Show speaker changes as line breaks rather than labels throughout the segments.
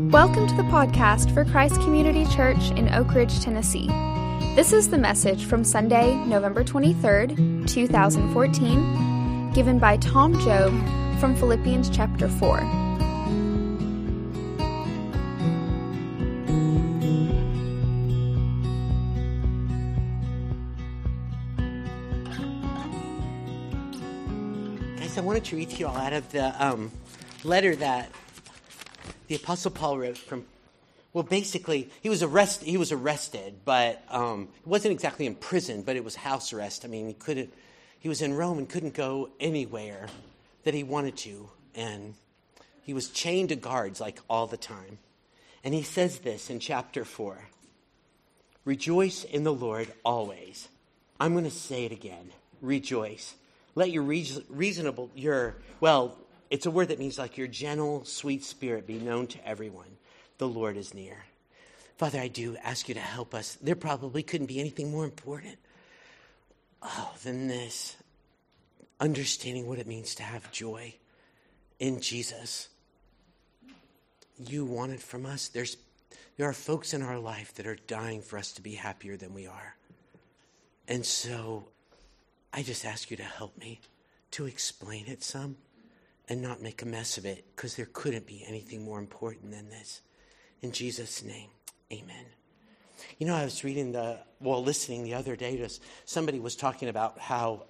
Welcome to the podcast for Christ Community Church in Oak Ridge, Tennessee. This is the message from Sunday, November 23rd, 2014, given by Tom Job from Philippians chapter 4.
Guys, I wanted to read to you all out of the letter that the Apostle Paul wrote from, well, basically, he was arrested, but he wasn't exactly in prison, but it was house arrest. I mean, he was in Rome and couldn't go anywhere that he wanted to, and he was chained to guards like all the time. And he says this in chapter 4, "Rejoice in the Lord always." I'm going to say it again, rejoice. Let your it's a word that means like your gentle, sweet spirit be known to everyone. The Lord is near. Father, I do ask you to help us. There probably couldn't be anything more important than this. Understanding what it means to have joy in Jesus. You want it from us. There are folks in our life that are dying for us to be happier than we are. And so I just ask you to help me to explain it some and not make a mess of it, because there couldn't be anything more important than this. In Jesus' name, amen. You know, I was listening the other day to somebody was talking about how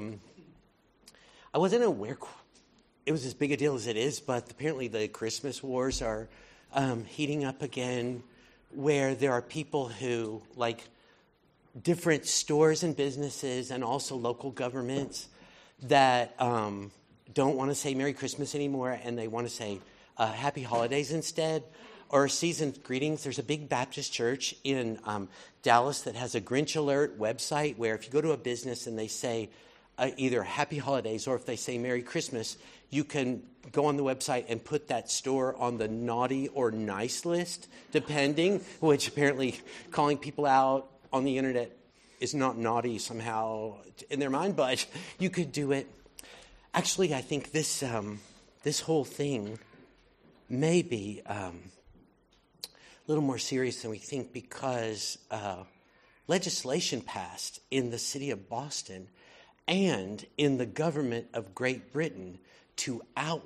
I wasn't aware it was as big a deal as it is, but apparently the Christmas wars are heating up again, where there are people who, like different stores and businesses and also local governments, that don't want to say Merry Christmas anymore, and they want to say Happy Holidays instead, or seasoned greetings. There's a big Baptist church in Dallas that has a Grinch Alert website where if you go to a business and they say either Happy Holidays or if they say Merry Christmas, you can go on the website and put that store on the naughty or nice list, depending, which apparently calling people out on the internet is not naughty somehow in their mind, but you could do it. Actually, I think this whole thing may be a little more serious than we think, because legislation passed in the city of Boston and in the government of Great Britain to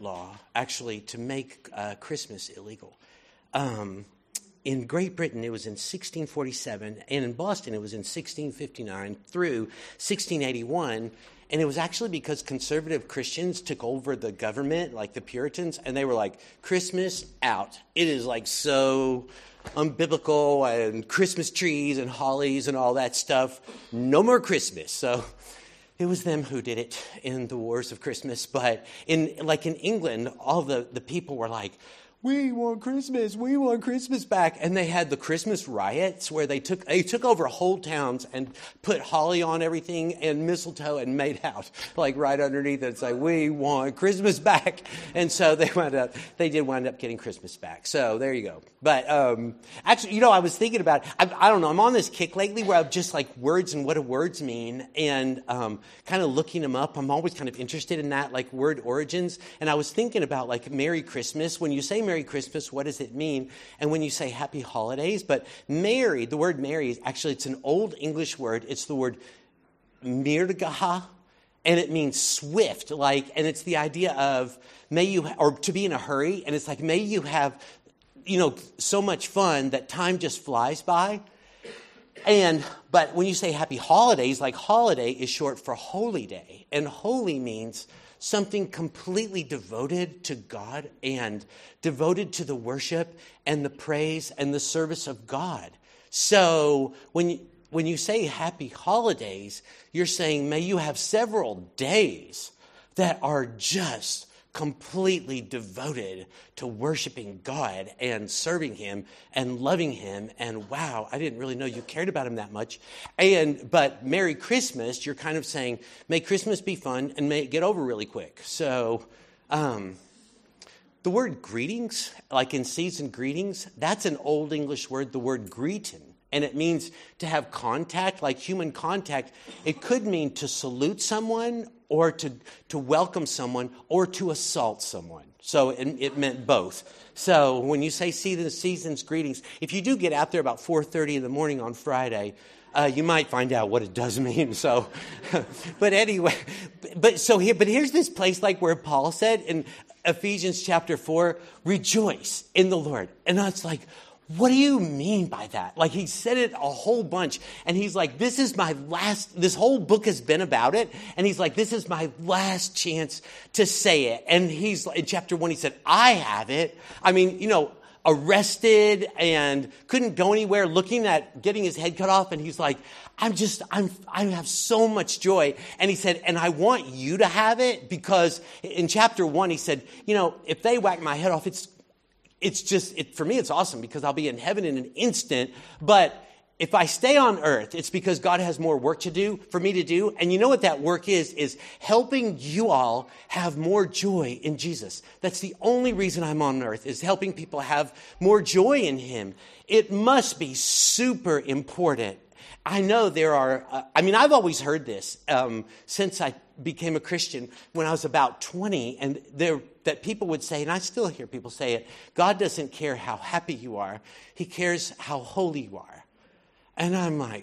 make Christmas illegal. In Great Britain, it was in 1647, and in Boston, it was in 1659 through 1681. And it was actually because conservative Christians took over the government, like the Puritans, and they were like, Christmas out. It is like so unbiblical, and Christmas trees and hollies and all that stuff. No more Christmas. So it was them who did it in the wars of Christmas. But in England, all the people were like, we want Christmas back. And they had the Christmas riots where they took over whole towns and put holly on everything and mistletoe and made out like right underneath it. It's like, we want Christmas back. And so they did wind up getting Christmas back. So there you go. But actually, I was thinking about, I don't know, I'm on this kick lately where I'm just like words and what do words mean, and kind of looking them up. I'm always kind of interested in that, like word origins. And I was thinking about like Merry Christmas. When you say Merry Christmas, what does it mean? And when you say Happy Holidays, but Mary, the word Mary, it's an old English word. It's the word mirgaha, and it means swift, and it's the idea of or to be in a hurry, and it's like, may you have, so much fun that time just flies by. But when you say Happy Holidays, like holiday is short for holy day, and holy means something completely devoted to God and devoted to the worship and the praise and the service of God. So when you say Happy Holidays, you're saying may you have several days that are just completely devoted to worshiping God and serving Him and loving Him. And wow, I didn't really know you cared about Him that much. But Merry Christmas, you're kind of saying, may Christmas be fun and may it get over really quick. So the word greetings, like in season greetings, that's an old English word, the word greetin. And it means to have contact, like human contact. It could mean to salute someone or to welcome someone, or to assault someone. So it meant both. So when you say season's greetings, if you do get out there about 4:30 in the morning on Friday, you might find out what it does mean. So, but anyway, but here's this place like where Paul said in Ephesians chapter 4, rejoice in the Lord. And it's like, what do you mean by that? Like he said it a whole bunch. And he's like, this whole book has been about it. And he's like, this is my last chance to say it. And he's in chapter 1, he said, I have it. I mean, arrested and couldn't go anywhere, looking at getting his head cut off. And he's like, I have so much joy. And he said, and I want you to have it, because in chapter 1, he said, if they whack my head off, for me, it's awesome because I'll be in heaven in an instant. But if I stay on earth, it's because God has more work to do for me to do. And you know what that work is helping you all have more joy in Jesus. That's the only reason I'm on earth, is helping people have more joy in him. It must be super important. I know there are, I've always heard this since I became a Christian when I was about 20, and that people would say, and I still hear people say it, God doesn't care how happy you are. He cares how holy you are. And I'm like,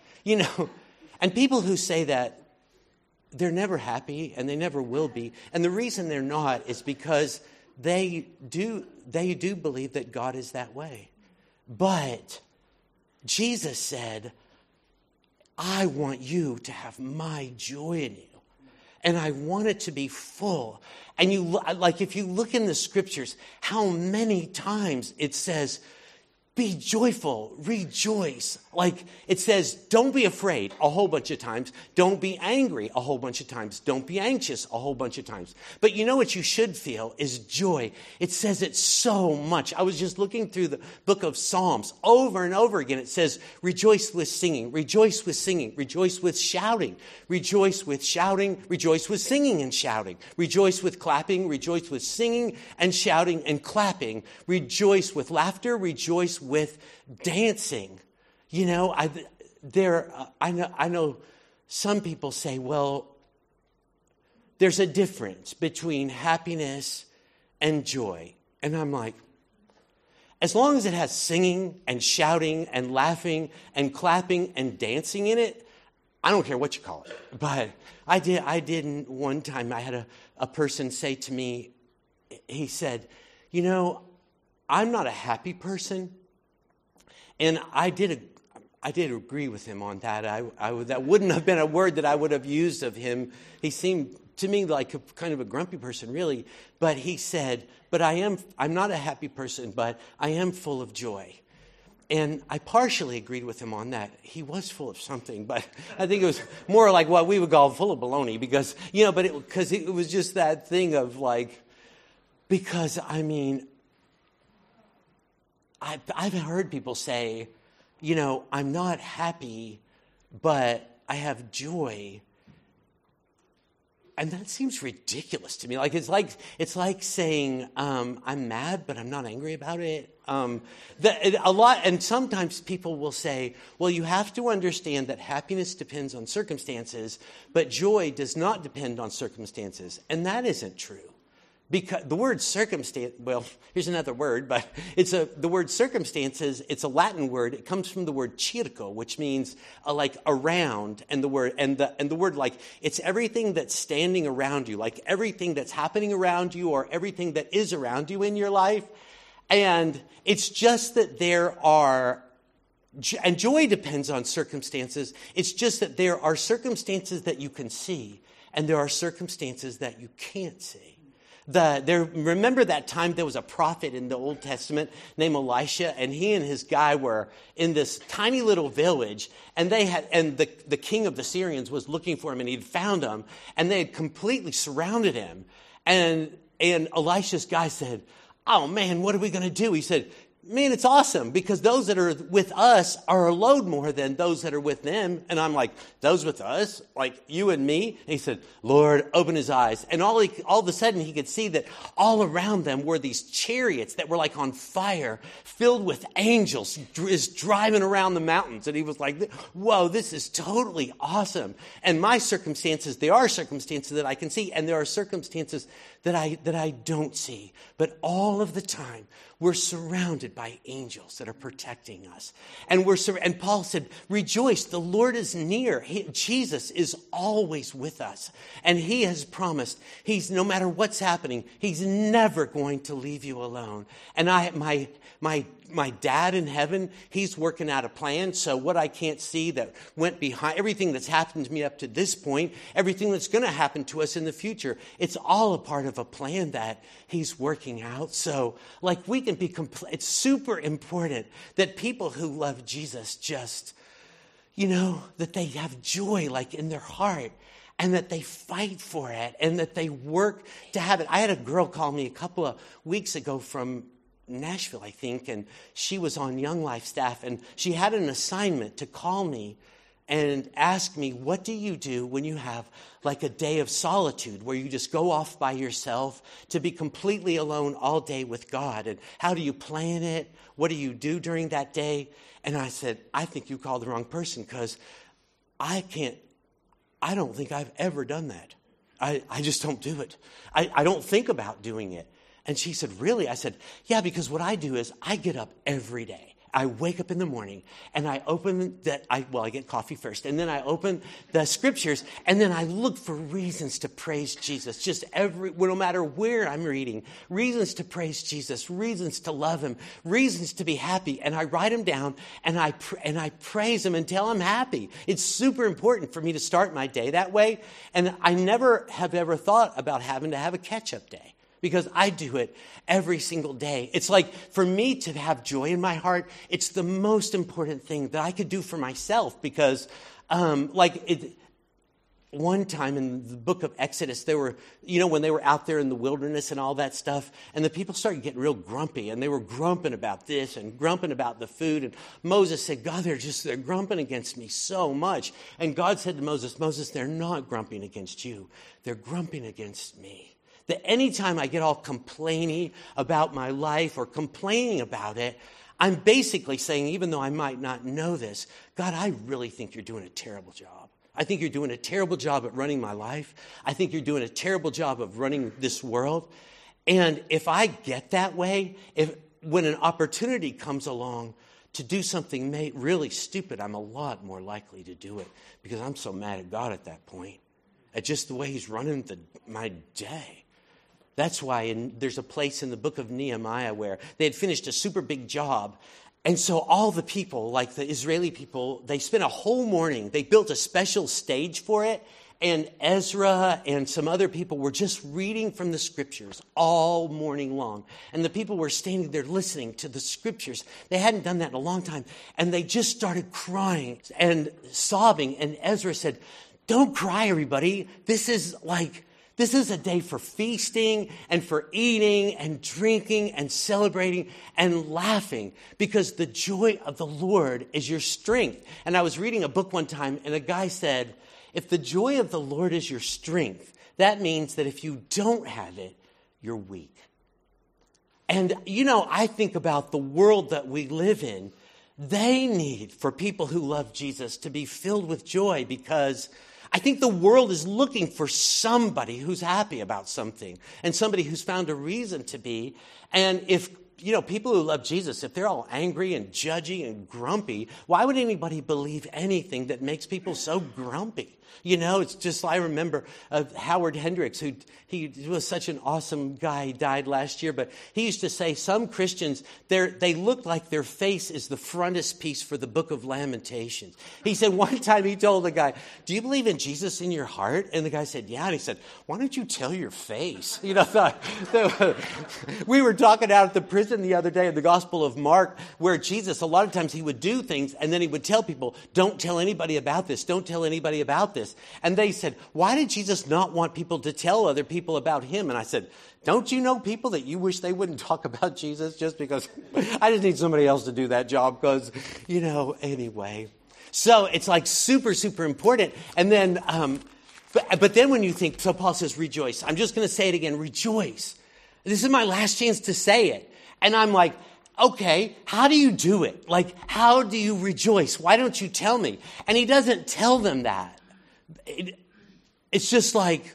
and people who say that, they're never happy and they never will be. And the reason they're not is because they do believe that God is that way. But Jesus said, I want you to have my joy in you. And I want it to be full. And if you look in the scriptures, how many times it says, be joyful, rejoice. Like it says, don't be afraid a whole bunch of times. Don't be angry a whole bunch of times. Don't be anxious a whole bunch of times. But you know what you should feel is joy. It says it so much. I was just looking through the book of Psalms over and over again. It says, rejoice with singing, rejoice with singing, rejoice with shouting, rejoice with shouting, rejoice with singing and shouting, rejoice with clapping, rejoice with singing and shouting and clapping, rejoice with laughter, rejoice with dancing. I know some people say, well, there's a difference between happiness and joy. And I'm like, as long as it has singing and shouting and laughing and clapping and dancing in it, I don't care what you call it. But I didn't one time, I had a person say to me, he said, I'm not a happy person. And I did agree with him on that. That wouldn't have been a word that I would have used of him. He seemed to me like a kind of a grumpy person, really. But he said, but I'm not a happy person, but I am full of joy. And I partially agreed with him on that. He was full of something, but I think it was more like what we would call full of baloney, because, because it was just that thing of like, because I've heard people say, I'm not happy, but I have joy. And that seems ridiculous to me. Like it's like saying, I'm mad, but I'm not angry about it. And sometimes people will say, well, you have to understand that happiness depends on circumstances, but joy does not depend on circumstances. And that isn't true. Because the word circumstance, well, here's another word, but the word circumstances, it's a Latin word. It comes from the word circo, which means like around, and the word like, it's everything that's standing around you, like everything that's happening around you or everything that is around you in your life. And it's just that there are, and joy depends on circumstances. It's just that there are circumstances that you can see, and there are circumstances that you can't see. Remember that time there was a prophet in the Old Testament named Elisha, and he and his guy were in this tiny little village, and the king of the Syrians was looking for him, and he'd found him, and they had completely surrounded him. And Elisha's guy said, oh man, what are we going to do? He said, man, it's awesome because those that are with us are a load more than those that are with them. And I'm like, those with us, like you and me? And he said, Lord, open his eyes. And all of a sudden he could see that all around them were these chariots that were like on fire, filled with angels, just driving around the mountains. And he was like, whoa, this is totally awesome. And my circumstances, there are circumstances that I can see, and there are circumstances that I don't see. But all of the time, we're surrounded by angels that are protecting us. And and Paul said, rejoice, the Lord is near. Jesus is always with us. And he has promised, no matter what's happening, he's never going to leave you alone. And my dad in heaven, he's working out a plan. So what I can't see that went behind, everything that's happened to me up to this point, everything that's going to happen to us in the future, it's all a part of a plan that he's working out. So like we can be, it's super important that people who love Jesus just, that they have joy like in their heart. And that they fight for it, and that they work to have it. I had a girl call me a couple of weeks ago from Nashville, I think, and she was on Young Life staff, and she had an assignment to call me and ask me, what do you do when you have like a day of solitude where you just go off by yourself to be completely alone all day with God? And how do you plan it? What do you do during that day? And I said, I think you called the wrong person, because I don't think I've ever done that. I just don't do it. I don't think about doing it. And she said, really? I said, yeah, because what I do is I get up every day. I wake up in the morning and I I get coffee first, and then I open the scriptures, and then I look for reasons to praise Jesus. Just no matter where I'm reading, reasons to praise Jesus, reasons to love him, reasons to be happy. And I write them down, and I praise him until I'm happy. It's super important for me to start my day that way. And I never have ever thought about having to have a catch-up day, because I do it every single day. It's like, for me to have joy in my heart, it's the most important thing that I could do for myself, because one time in the book of Exodus, they were, when they were out there in the wilderness and all that stuff, and the people started getting real grumpy, and they were grumping about this and grumping about the food. And Moses said, God, they're grumping against me so much. And God said to Moses, they're not grumping against you. They're grumping against me. That anytime I get all complaining about my life or complaining about it, I'm basically saying, even though I might not know this, God, I really think you're doing a terrible job. I think you're doing a terrible job at running my life. I think you're doing a terrible job of running this world. And if I get that way, when an opportunity comes along to do something really stupid, I'm a lot more likely to do it, because I'm so mad at God at that point, at just the way he's running my day. That's why there's a place in the book of Nehemiah where they had finished a super big job. And so all the people, like the Israeli people, they spent a whole morning. They built a special stage for it. And Ezra and some other people were just reading from the scriptures all morning long. And the people were standing there listening to the scriptures. They hadn't done that in a long time. And they just started crying and sobbing. And Ezra said, don't cry, everybody. This is a day for feasting and for eating and drinking and celebrating and laughing, because the joy of the Lord is your strength. And I was reading a book one time, and a guy said, if the joy of the Lord is your strength, that means that if you don't have it, you're weak. And, I think about the world that we live in. They need, for people who love Jesus, to be filled with joy, because I think the world is looking for somebody who's happy about something, and somebody who's found a reason to be. And if, people who love Jesus, if they're all angry and judgy and grumpy, why would anybody believe anything that makes people so grumpy? It's just, I remember Howard Hendricks, he was such an awesome guy. He died last year, but he used to say some Christians, they look like their face is the frontispiece for the book of Lamentations. He said one time he told the guy, do you believe in Jesus in your heart? And the guy said, yeah. And he said, why don't you tell your face? We were talking out at the prison something the other day in the Gospel of Mark where Jesus, a lot of times he would do things and then he would tell people, don't tell anybody about this. Don't tell anybody about this. And they said, why did Jesus not want people to tell other people about him? And I said, don't you know people that you wish they wouldn't talk about Jesus just because I just need somebody else to do that job because, anyway. So it's like super, super important. And then, but then when you think, so Paul says, rejoice. I'm just going to say it again, rejoice. This is my last chance to say it. And I'm like, okay, how do you do it? Like, how do you rejoice? Why don't you tell me? And he doesn't tell them that. It's just like,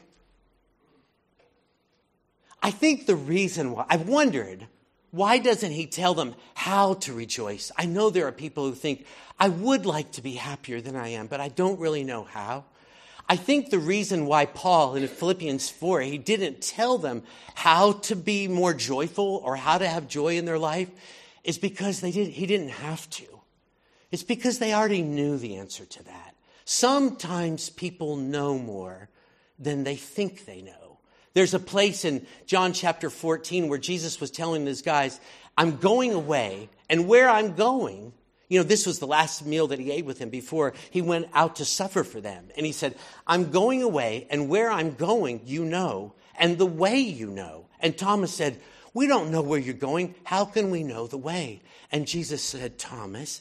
I think the reason why, I've wondered, why doesn't he tell them how to rejoice? I know there are people who think, I would like to be happier than I am, but I don't really know how. I think the reason why Paul in Philippians 4, he didn't tell them how to be more joyful or how to have joy in their life is because he didn't have to. It's because they already knew the answer to that. Sometimes people know more than they think they know. There's a place in John chapter 14 where Jesus was telling these guys, I'm going away, and where I'm going, this was the last meal that he ate with him before he went out to suffer for them. And he said, I'm going away, and where I'm going, you know, and the way you know. And Thomas said, we don't know where you're going. How can we know the way? And Jesus said, Thomas,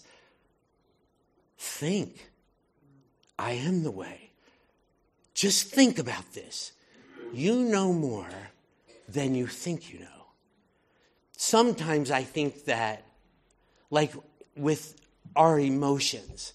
think. I am the way. Just think about this. You know more than you think you know. Sometimes I think that, like with our emotions,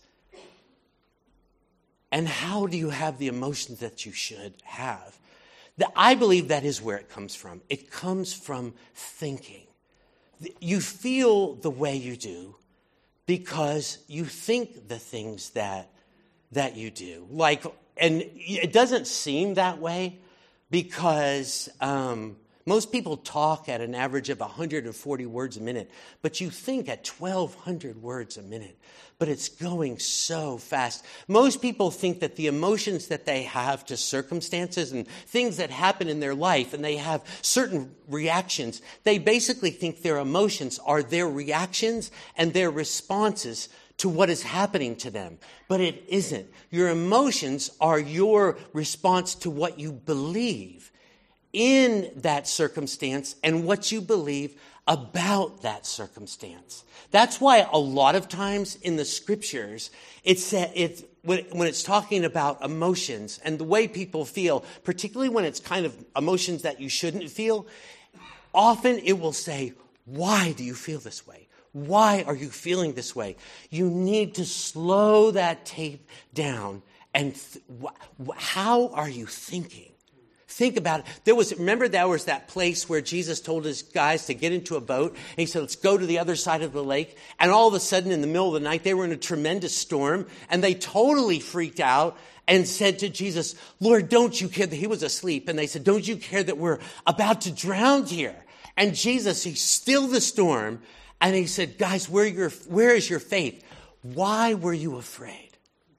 and how do you have the emotions that you should have? I believe that is where it comes from. It comes from thinking. You feel the way you do because you think the things that you do. And it doesn't seem that way because most people talk at an average of 140 words a minute, but you think at 1,200 words a minute. But it's going so fast. Most people think that the emotions that they have to circumstances and things that happen in their life, and they have certain reactions, they basically think their emotions are their reactions and their responses to what is happening to them. But it isn't. Your emotions are your response to what you believe in that circumstance and what you believe about that circumstance. That's why a lot of times in the scriptures, when it's talking about emotions and the way people feel, particularly when it's kind of emotions that you shouldn't feel, often it will say, why do you feel this way? Why are you feeling this way? You need to slow that tape down and how are you thinking? Think about it. Remember there was that place where Jesus told his guys to get into a boat. And he said, let's go to the other side of the lake. And all of a sudden in the middle of the night, they were in a tremendous storm. And they totally freaked out and said to Jesus, Lord, don't you care that he was asleep? And they said, don't you care that we're about to drown here? And Jesus, he stilled the storm. And he said, guys, where is your faith? Why were you afraid?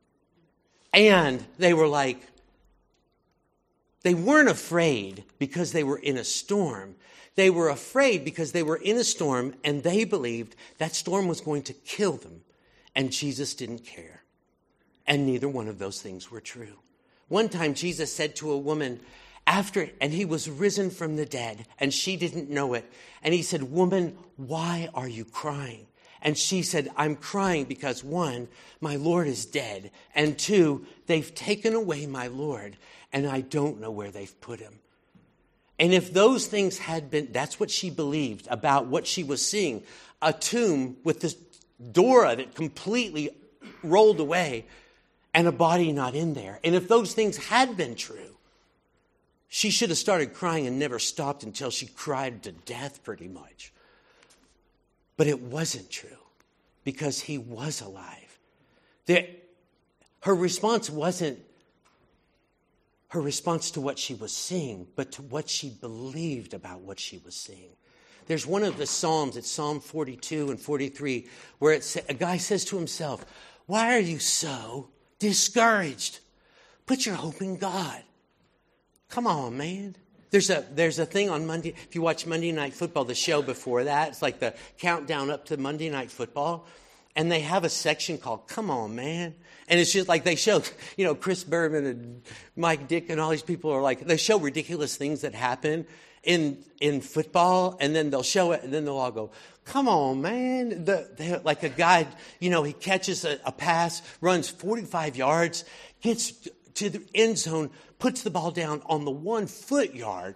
And they were like, they weren't afraid because they were in a storm. They were afraid because they were in a storm and they believed that storm was going to kill them. And Jesus didn't care. And neither one of those things were true. One time Jesus said to a woman, and he was risen from the dead, and she didn't know it. And he said, woman, why are you crying? And she said, I'm crying because 1, my Lord is dead. And 2, they've taken away my Lord, and I don't know where they've put him. And if those things had been, that's what she believed about what she was seeing, a tomb with this door that completely rolled away and a body not in there. And if those things had been true, she should have started crying and never stopped until she cried to death pretty much. But it wasn't true because he was alive. Her response wasn't her response to what she was seeing, but to what she believed about what she was seeing. There's one of the Psalms, it's Psalm 42 and 43, where a guy says to himself, why are you so discouraged? Put your hope in God. Come on, man. There's a thing on Monday. If you watch Monday Night Football, the show before that, it's like the countdown up to Monday Night Football. And they have a section called Come On, Man. And it's just like they show, Chris Berman and Mike Dick and all these people are like, they show ridiculous things that happen in football. And then they'll show it and then they'll all go, come on, man. Like a guy, he catches a pass, runs 45 yards, gets to the end zone, puts the ball down on the 1 foot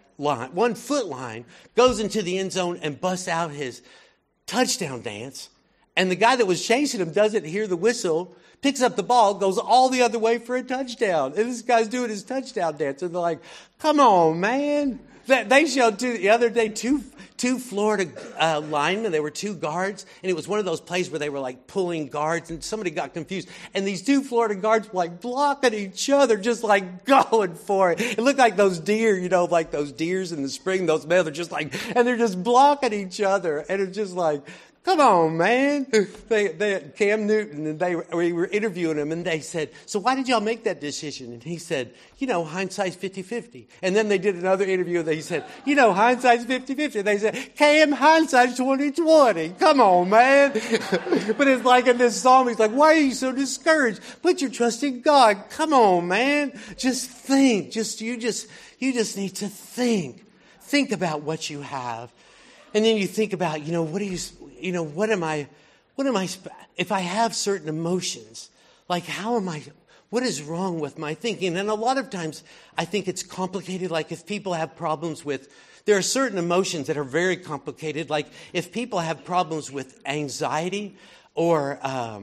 line, goes into the end zone and busts out his touchdown dance. And the guy that was chasing him doesn't hear the whistle, picks up the ball, goes all the other way for a touchdown. And this guy's doing his touchdown dance. And they're like, come on, man. They showed the other day two Florida linemen. They were 2 guards. And it was one of those plays where they were like pulling guards. And somebody got confused. And these 2 Florida guards were like blocking each other, just like going for it. It looked like those deer, like those deers in the spring. Those males are just like, and they're just blocking each other. And it's just like, come on, man. Cam Newton, and we were interviewing him, and they said, so why did y'all make that decision? And he said, hindsight's 50-50. And then they did another interview, and he said, hindsight's 50-50. They said, Cam, hindsight's 20-20. Come on, man. But it's like in this psalm, he's like, why are you so discouraged? Put your trust in God. Come on, man. Just think. You just need to think. Think about what you have. And then you think about, what am I, if I have certain emotions, like what is wrong with my thinking? And a lot of times I think it's complicated. Like if people have problems there are certain emotions that are very complicated. Like if people have problems with anxiety or,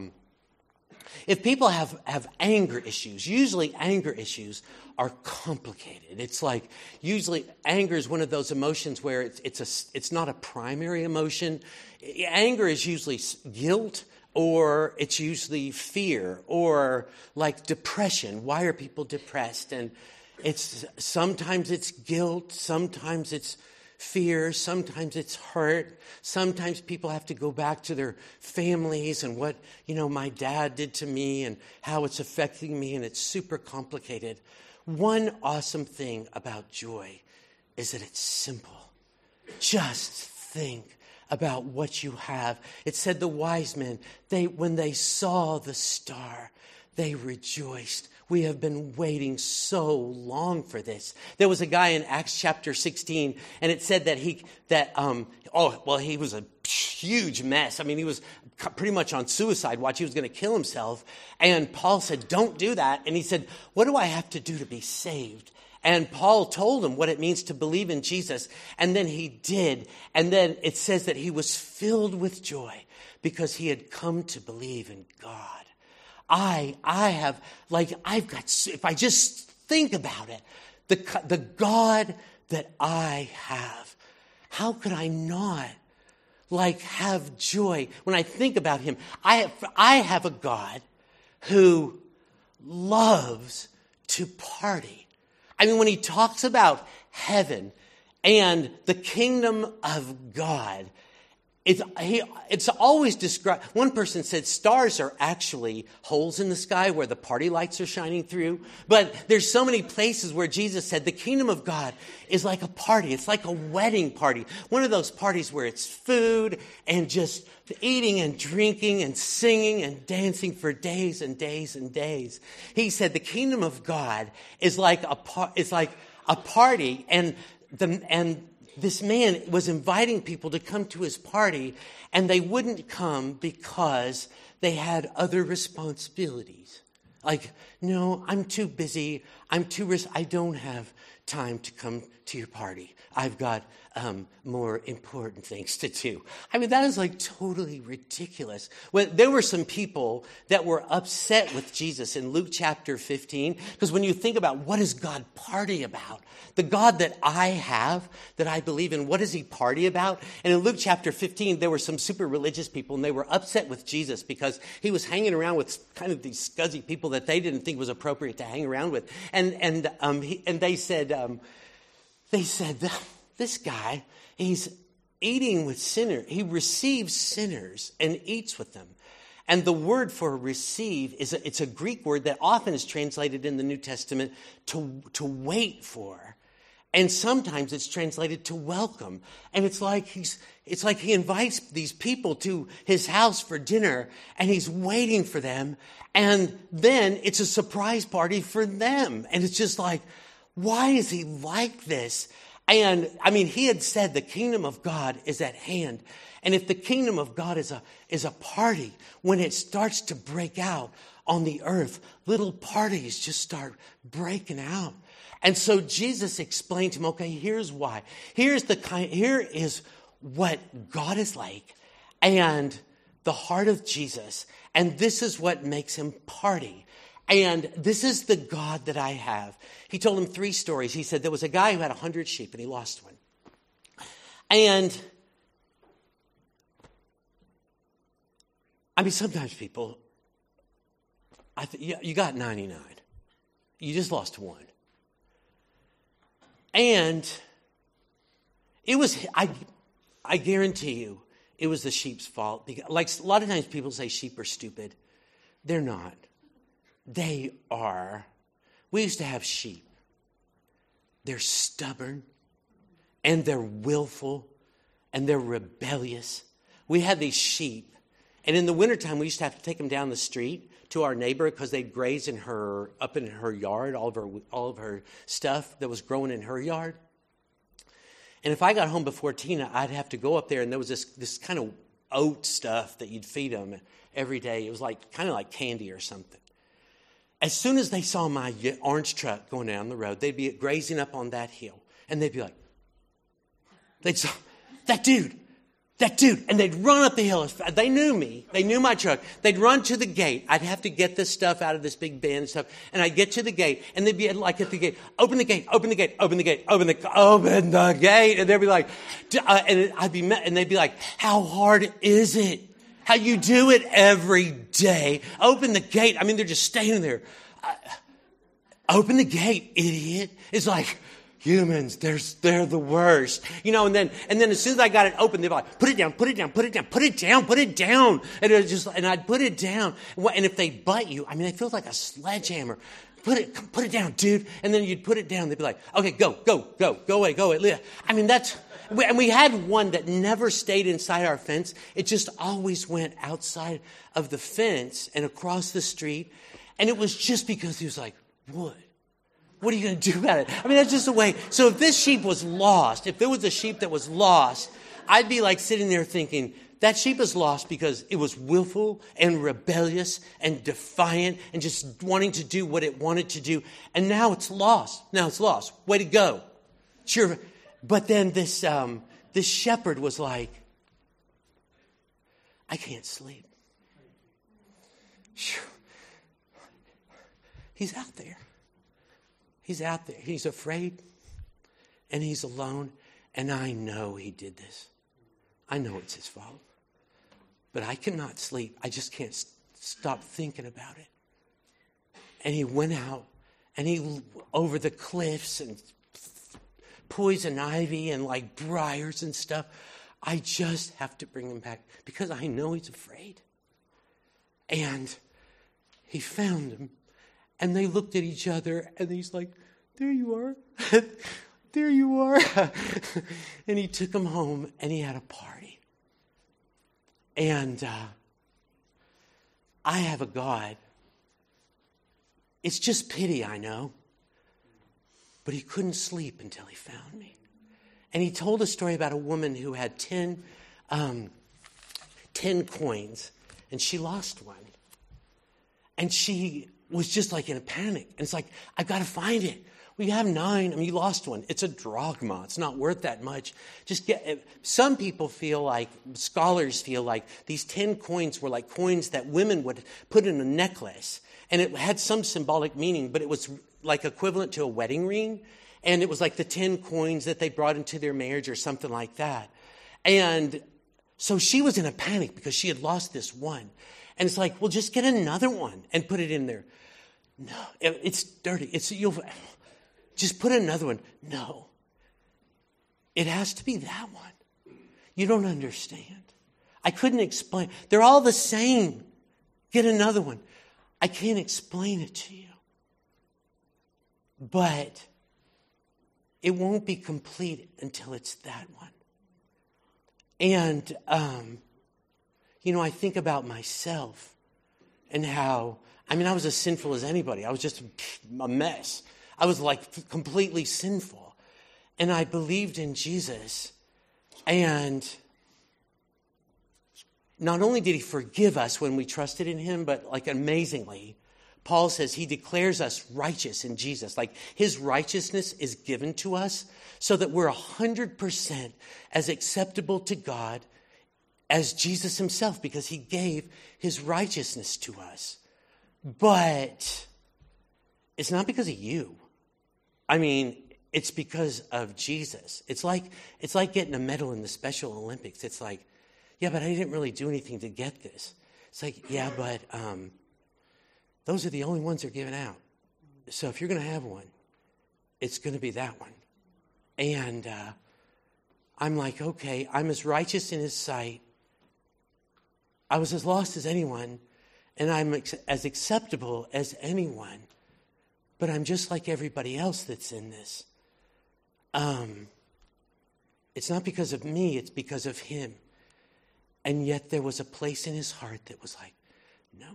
if people have anger issues, usually anger issues are complicated. It's like usually anger is one of those emotions where it's not a primary emotion. Anger is usually guilt, or it's usually fear, or like depression. Why are people depressed? And sometimes it's guilt, sometimes it's fear, sometimes it's hurt. Sometimes people have to go back to their families and what, my dad did to me and how it's affecting me, and it's super complicated. One awesome thing about joy is that it's simple. Just think about what you have. It said the wise men, when they saw the star, they rejoiced. We have been waiting so long for this. There was a guy in Acts chapter 16, and it said that he was a huge mess. I mean, he was pretty much on suicide watch. He was going to kill himself. And Paul said, don't do that. And he said, what do I have to do to be saved? And Paul told him what it means to believe in Jesus. And then he did. And then it says that he was filled with joy because he had come to believe in God. I've got, if I just think about it, the God that I have, how could I not have joy when I think about him? I have a God who loves to party. I mean, when he talks about heaven and the kingdom of God, it's always described. One person said stars are actually holes in the sky where the party lights are shining through. But there's so many places where Jesus said the kingdom of God is like a party. It's like a wedding party. One of those parties where it's food and just eating and drinking and singing and dancing for days and days and days. He said the kingdom of God is like a party, and this man was inviting people to come to his party, and they wouldn't come because they had other responsibilities. Like, no, I'm too busy. I don't have time to come to your party. I've got more important things to do. I mean, that is totally ridiculous. There were some people that were upset with Jesus in Luke chapter 15, because when you think about what does God party about, the God that I have, that I believe in, what does he party about? And in Luke chapter 15, there were some super religious people, and they were upset with Jesus because he was hanging around with kind of these scuzzy people that they didn't think was appropriate to hang around with. And they said, this guy, he's eating with sinners. He receives sinners and eats with them. And the word for receive it's a Greek word that often is translated in the New Testament to wait for. And sometimes it's translated to welcome. And it's like he invites these people to his house for dinner, and he's waiting for them. And then it's a surprise party for them. And it's just like, why is he like this? And I mean, he had said the kingdom of God is at hand. And if the kingdom of God is a party, when it starts to break out on the earth, little parties just start breaking out. And so Jesus explained to him, okay, here's why. Here is what God is like and the heart of Jesus. And this is what makes him party. And this is the God that I have. He told him 3 stories. He said there was a guy who had 100 sheep and he lost one. And I mean, sometimes people, you got 99. You just lost one. And it was, I guarantee you, it was the sheep's fault. Like a lot of times people say sheep are stupid. They're not. They are. We used to have sheep. They're stubborn, and they're willful, and they're rebellious. We had these sheep, and in the wintertime, we used to have to take them down the street to our neighbor because they'd graze up in her yard, all of her stuff that was growing in her yard. And if I got home before Tina, I'd have to go up there, and there was this kind of oat stuff that you'd feed them every day. It was kind of like candy or something. As soon as they saw my orange truck going down the road, they'd be grazing up on that hill, and they'd be like, they'd say, that dude. And they'd run up the hill. They knew me. They knew my truck. They'd run to the gate. I'd have to get this stuff out of this big bin and stuff. And I'd get to the gate, and they'd be like at the gate, open the gate, open the gate, open the gate, open the gate. And they'd be like, and they'd be like, how hard is it? How you do it every day? Open the gate. I mean, they're just standing there. Open the gate, idiot. It's like, humans, they're the worst. And then as soon as I got it open, they'd be like, put it down. And I'd put it down. And if they butt you, I mean, it feels like a sledgehammer. Put it down, dude. And then you'd put it down. They'd be like, okay, go away. I mean, and we had one that never stayed inside our fence. It just always went outside of the fence and across the street. And it was just because he was like, what? What are you going to do about it? I mean, that's just the way. So if this sheep was lost, if there was a sheep that was lost, I'd be like sitting there thinking, that sheep is lost because it was willful and rebellious and defiant and just wanting to do what it wanted to do. And now it's lost. Way to go. Sure. But then this shepherd was like, I can't sleep. He's out there. He's afraid, and he's alone, and I know he did this. I know it's his fault. But I cannot sleep. I just can't stop thinking about it. And he went out, and he over the cliffs and poison ivy and like briars and stuff. I just have to bring him back because I know he's afraid. And he found him. And they looked at each other, and he's like, there you are. There you are. And he took him home, and he had a party. And I have a God. It's just pity, I know. But he couldn't sleep until he found me. And he told a story about a woman who had 10 coins, and she lost one. And she was just like in a panic. And it's like, I've got to find it. Well, you have 9. I mean, you lost one. It's a drachma. It's not worth that much. Some people feel like, scholars feel like these 10 coins were like coins that women would put in a necklace. And it had some symbolic meaning, but it was like equivalent to a wedding ring. And it was like the 10 coins that they brought into their marriage or something like that. And so she was in a panic because she had lost this one. And it's like, well, just get another one and put it in there. No, it's dirty. You'll just put another one. No, it has to be that one. You don't understand. I couldn't explain. They're all the same. Get another one. I can't explain it to you. But it won't be complete until it's that one. And, I think about myself and how, I was as sinful as anybody. I was just a mess. I was like completely sinful. And I believed in Jesus. And not only did he forgive us when we trusted in him, but like amazingly, Paul says he declares us righteous in Jesus. Like his righteousness is given to us so that we're 100% as acceptable to God as Jesus himself, because he gave his righteousness to us. But it's not because of you. It's because of Jesus. It's like getting a medal in the Special Olympics. It's like, yeah, but I didn't really do anything to get this. It's like, yeah, but those are the only ones they're giving out. So if you're going to have one, it's going to be that one. And I'm like, okay, I'm as righteous in his sight. I was as lost as anyone, and I'm as acceptable as anyone. But I'm just like everybody else that's in this. It's not because of me, it's because of him. And yet there was a place in his heart that was like, no.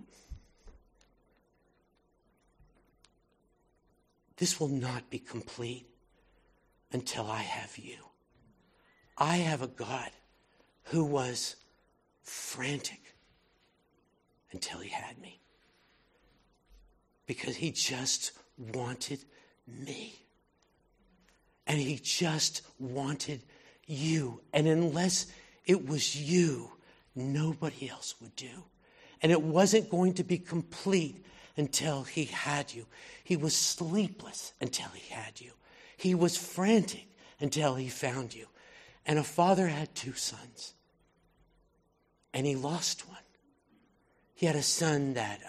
This will not be complete until I have you. I have a God who was frantic until he had me. Because he just wanted me. And he just wanted you. And unless it was you, nobody else would do. And it wasn't going to be complete until he had you. He was sleepless until he had you. He was frantic until he found you. And a father had 2 sons. And he lost one. He had a son that,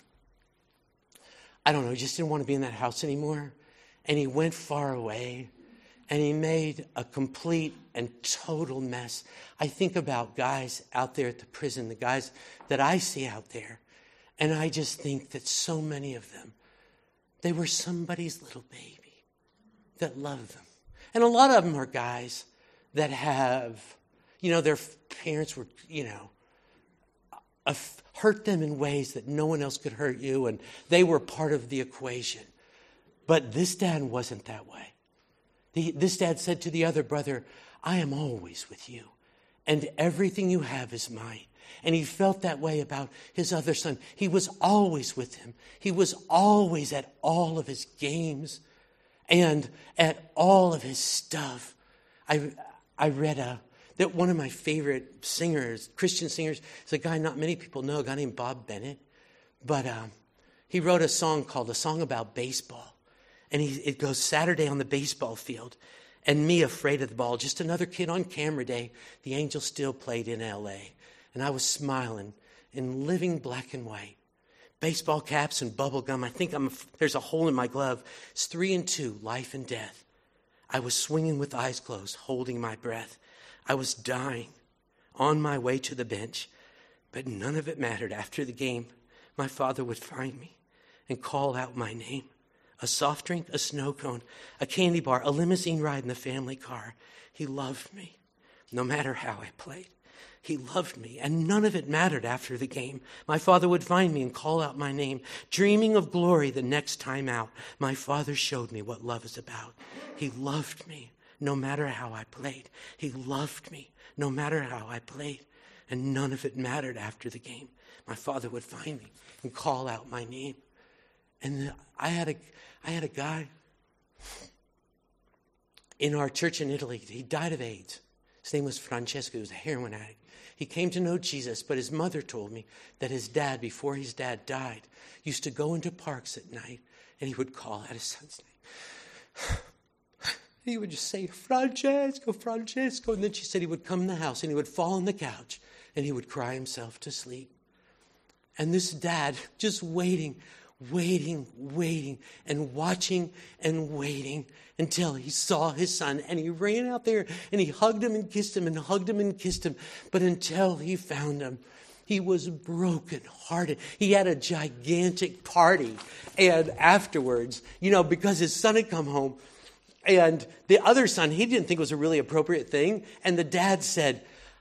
he just didn't want to be in that house anymore. And he went far away. And he made a complete and total mess. I think about guys out there at the prison, the guys that I see out there. And I just think that so many of them, they were somebody's little baby that loved them. And a lot of them are guys that have, their parents were, hurt them in ways that no one else could hurt you. And they were part of the equation. But this dad wasn't that way. This dad said to the other brother, I am always with you, and everything you have is mine. And he felt that way about his other son. He was always with him. He was always at all of his games and at all of his stuff. I read that one of my favorite singers, Christian singers, is a guy not many people know, a guy named Bob Bennett. But he wrote a song called A Song About Baseball. And it goes, Saturday on the baseball field, and me afraid of the ball. Just another kid on camera day. The Angels still played in L.A. And I was smiling in living black and white. Baseball caps and bubble gum. I think there's a hole in my glove. It's 3-2, life and death. I was swinging with eyes closed, holding my breath. I was dying on my way to the bench. But none of it mattered. After the game, my father would find me and call out my name. A soft drink, a snow cone, a candy bar, a limousine ride in the family car. He loved me, no matter how I played. He loved me, and none of it mattered after the game. My father would find me and call out my name. Dreaming of glory the next time out, my father showed me what love is about. He loved me, no matter how I played. He loved me, no matter how I played. And none of it mattered after the game. My father would find me and call out my name. And I had a guy in our church in Italy. He died of AIDS. His name was Francesco. He was a heroin addict. He came to know Jesus, but his mother told me that his dad, before his dad died, used to go into parks at night, and he would call out his son's name. He would just say, Francesco, Francesco. And then she said he would come in the house, and he would fall on the couch, and he would cry himself to sleep. And this dad just waiting, and watching and waiting until he saw his son. And he ran out there and he hugged him and kissed him and hugged him and kissed him. But until he found him, he was brokenhearted. He had a gigantic party. And afterwards, because his son had come home, And the other son, he didn't think it was a really appropriate thing. And the dad said,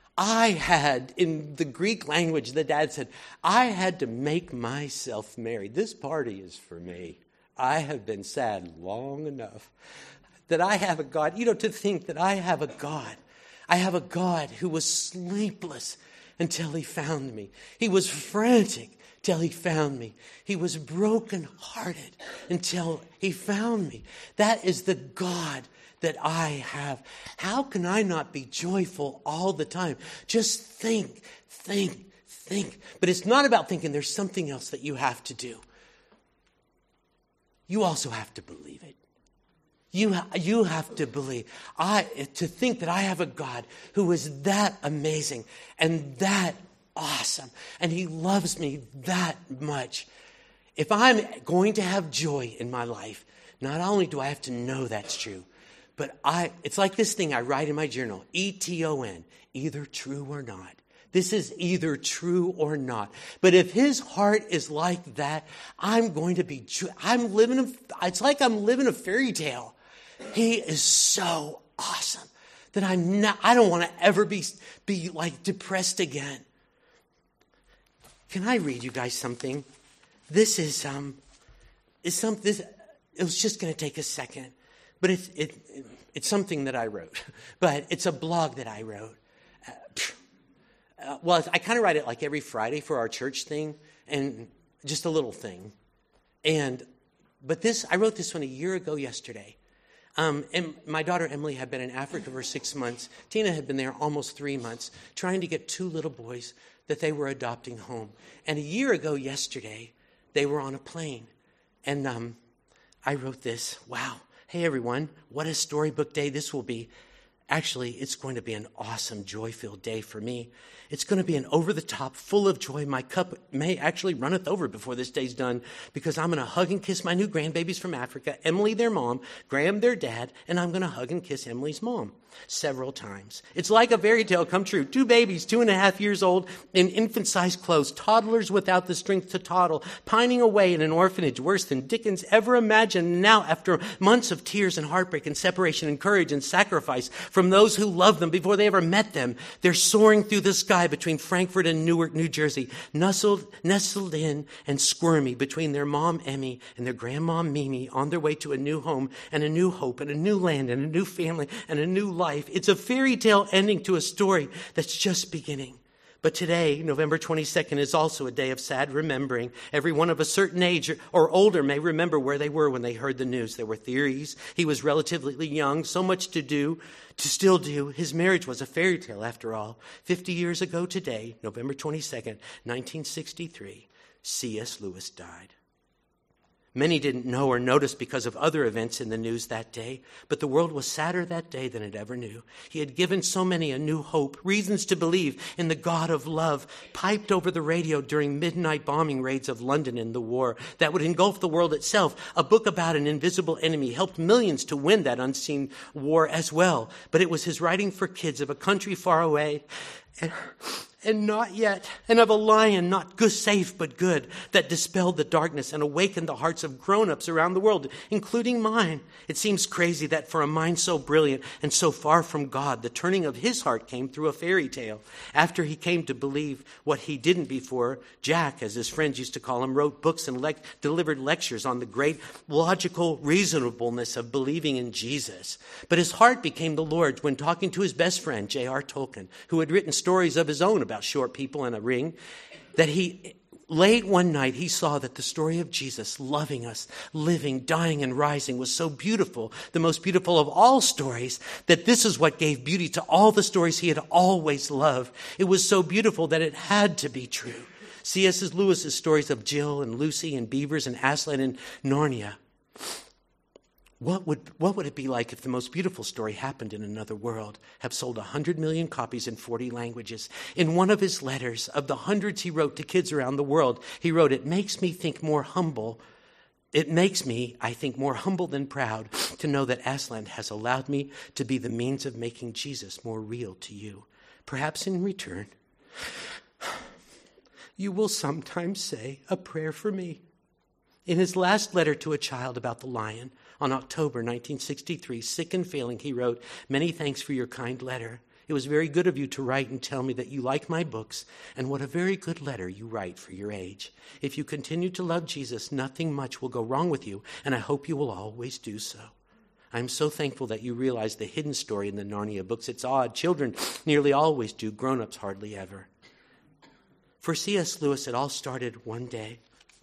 in the Greek language, the dad said, I had to make myself married. This party is for me. I have been sad long enough that I have a God. To think that I have a God. I have a God who was sleepless until he found me. He was frantic till he found me. He was brokenhearted until he found me. That is the God that I have. How can I not be joyful all the time? Just think. But it's not about thinking. There's something else that you have to do. You also have to believe it. You have to believe. To think that I have a God who is that amazing and that awesome, and he loves me that much. If I'm going to have joy in my life, not only do I have to know that's true, but it's like this thing I write in my journal, ETON, either true or not. This is either true or not. But if his heart is like that, I'm going to be, it's like I'm living a fairy tale. He is so awesome that I don't want to ever be like depressed again. Can I read you guys something? This is something. It was just going to take a second, but it's something that I wrote. But it's a blog that I wrote. Well, I kind of write it like every Friday for our church thing, and just a little thing. But I wrote this one a year ago yesterday. And my daughter Emily had been in Africa for 6 months. Tina had been there almost 3 months, trying to get 2 little boys that they were adopting home. And a year ago yesterday, they were on a plane. And I wrote this. Wow. Hey, everyone, what a storybook day this will be. Actually, it's going to be an awesome, joy-filled day for me. It's going to be an over-the-top, full of joy. My cup may actually runneth over before this day's done, because I'm going to hug and kiss my new grandbabies from Africa, Emily, their mom, Graham, their dad, and I'm going to hug and kiss Emily's mom several times. It's like a fairy tale come true. 2 babies, 2.5 years old, in infant-sized clothes, toddlers without the strength to toddle, pining away in an orphanage worse than Dickens ever imagined. And now, after months of tears and heartbreak and separation and courage and sacrifice from those who loved them before they ever met them, they're soaring through the sky between Frankfurt and Newark, New Jersey, nestled in and squirmy between their mom, Emmy, and their grandma, Mimi, on their way to a new home and a new hope and a new land and a new family and a new life. It's a fairy tale ending to a story that's just beginning. But today, November 22nd, is also a day of sad remembering. Everyone of a certain age or older may remember where they were when they heard the news. There were theories. He was relatively young, so much to still do. His marriage was a fairy tale after all. 50 years ago today, November 22nd, 1963, C.S. Lewis died. Many didn't know or notice because of other events in the news that day, but the world was sadder that day than it ever knew. He had given so many a new hope, reasons to believe in the God of love, piped over the radio during midnight bombing raids of London in the war that would engulf the world itself. A book about an invisible enemy helped millions to win that unseen war as well. But it was his writing for kids of a country far away and not yet, and of a lion not good, safe but good, that dispelled the darkness and awakened the hearts of grown-ups around the world, including mine. It seems crazy that for a mind so brilliant and so far from God, the turning of his heart came through a fairy tale. After he came to believe what he didn't before, Jack, as his friends used to call him, wrote books and delivered lectures on the great logical reasonableness of believing in Jesus. But his heart became the Lord's when talking to his best friend, J.R. Tolkien, who had written stories of his own about short people in a ring, that late one night he saw that the story of Jesus loving us, living, dying, and rising was so beautiful, the most beautiful of all stories, that this is what gave beauty to all the stories he had always loved. It was so beautiful that it had to be true. C.S. Lewis's stories of Jill and Lucy and beavers and Aslan and Narnia. What would it be like if the most beautiful story happened in another world, have sold 100 million copies in 40 languages? In one of his letters, of the hundreds he wrote to kids around the world, he wrote, It makes me, I think, more humble than proud to know that Aslan has allowed me to be the means of making Jesus more real to you. Perhaps in return, you will sometimes say a prayer for me. In his last letter to a child about the lion on October 1963, sick and failing, he wrote, "Many thanks for your kind letter. It was very good of you to write and tell me that you like my books, and what a very good letter you write for your age. If you continue to love Jesus, nothing much will go wrong with you, and I hope you will always do so. I'm so thankful that you realize the hidden story in the Narnia books. It's odd. Children nearly always do. Grown-ups hardly ever." For C.S. Lewis, it all started one day.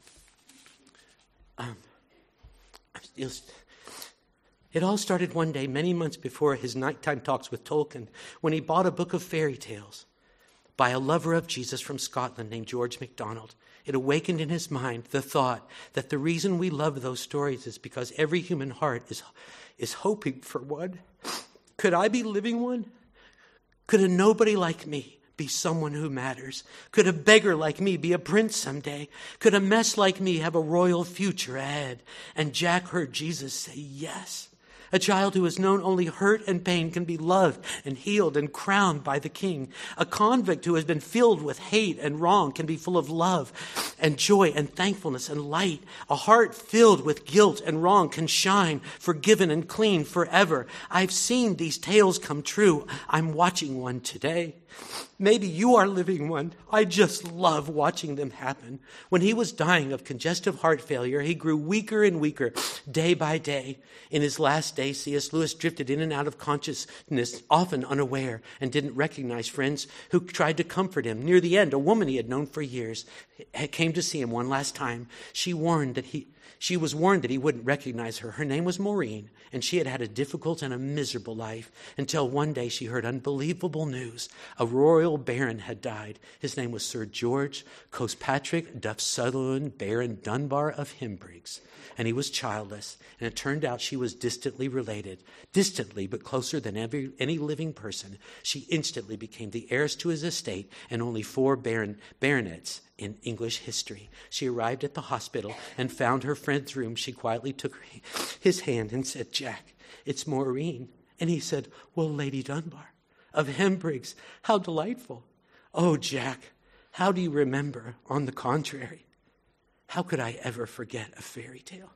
It all started one day, many months before his nighttime talks with Tolkien, when he bought a book of fairy tales by a lover of Jesus from Scotland named George MacDonald. It awakened in his mind the thought that the reason we love those stories is because every human heart is hoping for one. Could I be living one? Could a nobody like me be someone who matters? Could a beggar like me be a prince someday? Could a mess like me have a royal future ahead? And Jack heard Jesus say yes. A child who has known only hurt and pain can be loved and healed and crowned by the King. A convict who has been filled with hate and wrong can be full of love and joy and thankfulness and light. A heart filled with guilt and wrong can shine, forgiven and clean forever. I've seen these tales come true. I'm watching one today. Maybe you are living one. I just love watching them happen. When he was dying of congestive heart failure, he grew weaker and weaker day by day. In his last days, C.S. Lewis drifted in and out of consciousness, often unaware, and didn't recognize friends who tried to comfort him. Near the end, a woman he had known for years came to see him one last time. She was warned that he wouldn't recognize her. Her name was Maureen, and she had had a difficult and a miserable life until one day she heard unbelievable news. A royal baron had died. His name was Sir George Cospatrick Duff Sutherland, Baron Dunbar of Hembriggs, and he was childless. And it turned out she was distantly related, but closer than any living person. She instantly became the heiress to his estate and only 4 baronets in English history. She arrived at the hospital and found her friend's room. She quietly took his hand and said, "Jack, it's Maureen." And he said, "Well, Lady Dunbar of Hembriggs, how delightful." "Oh, Jack, how do you remember? On the contrary, how could I ever forget a fairy tale?"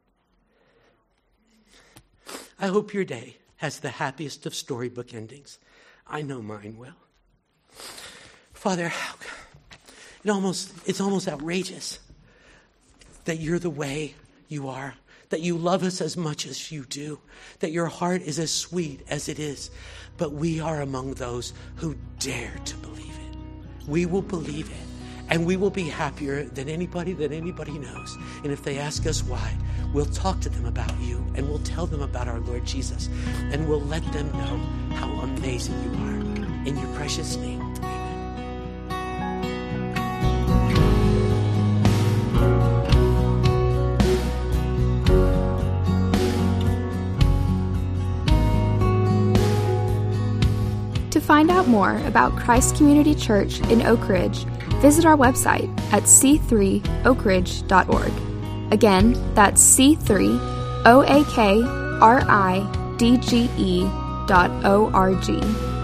I hope your day has the happiest of storybook endings. I know mine will. Father, it's almost outrageous that you're the way you are, that you love us as much as you do, that your heart is as sweet as it is, but we are among those who dare to believe it. We will believe it, and we will be happier than anybody knows. And if they ask us why, we'll talk to them about you, and we'll tell them about our Lord Jesus, and we'll let them know how amazing you are. In your precious name, amen.
To find out more about Christ Community Church in Oak Ridge, visit our website at c3oakridge.org. Again, that's c3oakridge.org.